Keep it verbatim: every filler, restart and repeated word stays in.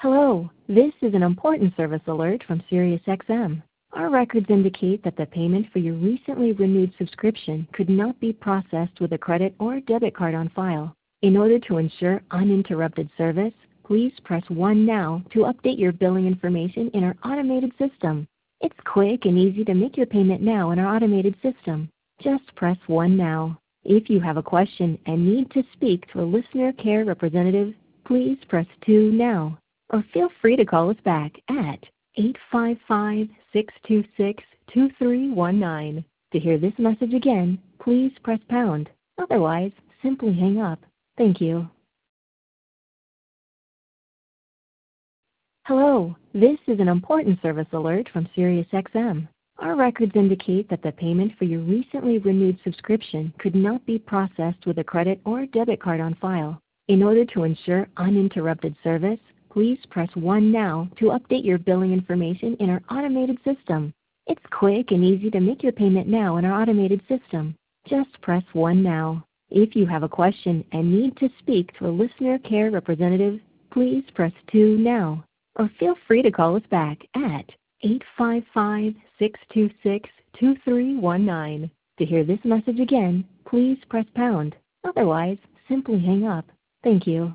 Hello, this is an important service alert from SiriusXM. Our records indicate that the payment for your recently renewed subscription could not be processed with a credit or debit card on file. In order to ensure uninterrupted service, please press one now to update your billing information in our automated system. It's quick and easy to make your payment now in our automated system. Just press one now. If you have a question and need to speak to a listener care representative, please press two now. Or feel free to call us back at eight five five, six two six, two three one nine. To hear this message again, please press pound. Otherwise, simply hang up. Thank you. Hello, this is an important service alert from SiriusXM. Our records indicate that the payment for your recently renewed subscription could not be processed with a credit or debit card on file. In order to ensure uninterrupted service, please press one now to update your billing information in our automated system. It's quick and easy to make your payment now in our automated system. Just press one now. If you have a question and need to speak to a listener care representative, please press two now. Or feel free to call us back at eight five five, six two six, two three one nine. To hear this message again, please press pound. Otherwise, simply hang up. Thank you.